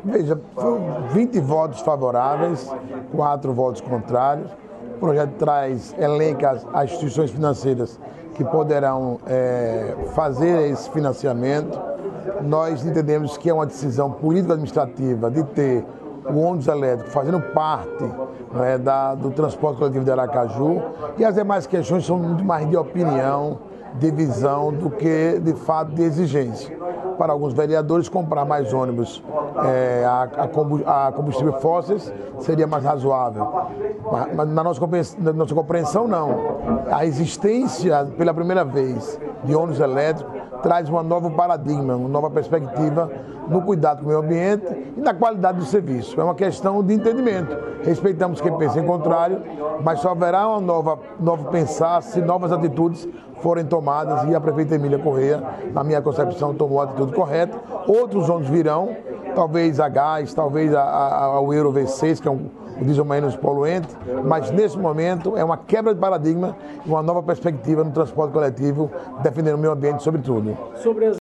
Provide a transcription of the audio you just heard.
Veja, foram 20 votos favoráveis, 4 votos contrários. O projeto elenca as instituições financeiras que poderão fazer esse financiamento. Nós entendemos que é uma decisão político-administrativa de ter o ônibus elétrico fazendo parte do transporte coletivo de Aracaju, e as demais questões são muito mais de opinião, de visão, do que de fato de exigência. Para alguns vereadores, comprar mais ônibus a combustível fósseis seria mais razoável. Mas na nossa compreensão, não. A existência, pela primeira vez, de ônibus elétrico traz um novo paradigma, uma nova perspectiva no cuidado com o meio ambiente e na qualidade do serviço. É uma questão de entendimento. Respeitamos quem pensa em contrário, mas só haverá um novo pensar se novas atitudes forem tomadas, e a prefeita Emília Corrêa, na minha concepção, tomou a atitude correta. Outros ônibus virão, talvez a gás, talvez o Euro V6, que é o diesel menos poluente, mas nesse momento é uma quebra de paradigma e uma nova perspectiva no transporte coletivo, defendendo o meio ambiente sobretudo.